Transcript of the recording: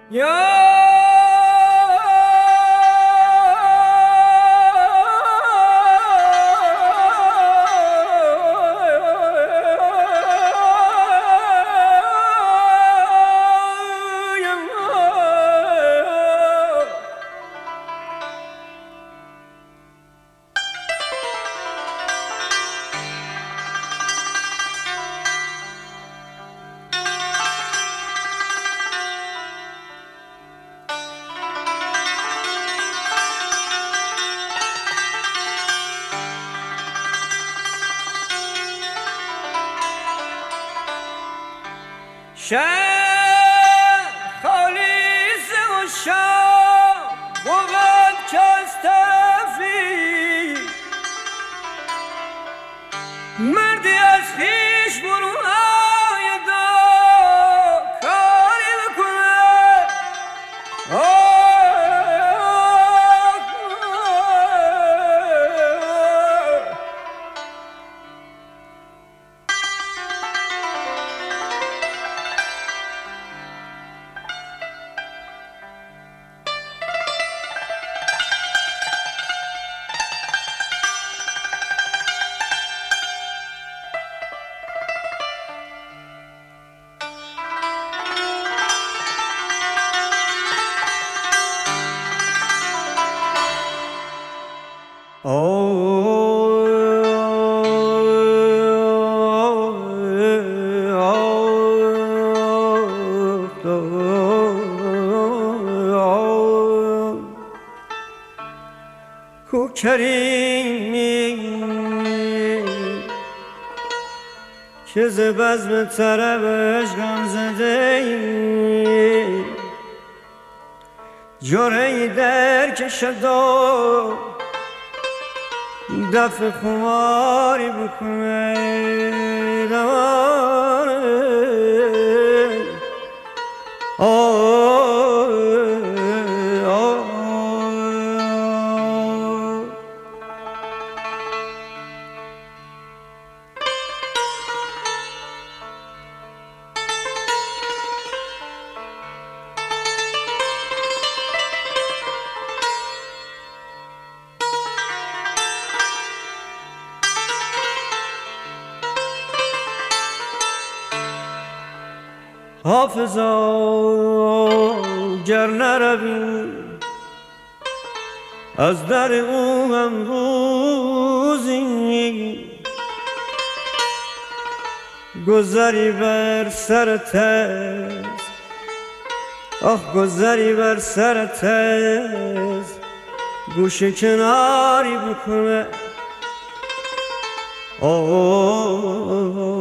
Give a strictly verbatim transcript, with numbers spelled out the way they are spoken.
شهر خالیس و شاه بود کستفی مردی از خیش برون آیدا کاری بکنه کو کریمی که ز بزم طربش غم زده ای جرعی در کشد و دفع خماری بکنه حافظا گر نروی از در او امروزی گذری بر سرت است آخ گذری بر سرت است گوشه کناری بکنه آه